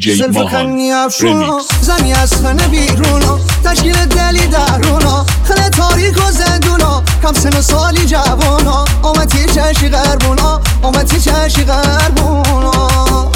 دیجی ماهان ریمیکس. زنی از خانه بیرونا تشکیل دلی درونا خیلی تاریک و زندونا کم سن و سالی جوانا آمدی چشی غربونا آمدی چشی غربونا